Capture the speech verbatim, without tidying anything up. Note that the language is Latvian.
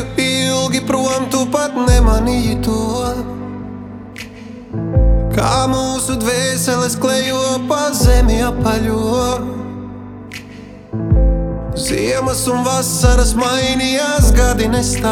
ilgi prom, tu pat nemanīji to. Kā mūsu dvēseles klejo pa zemi apaļo. Ziemas un vasaras mainījās, gadi nestāv.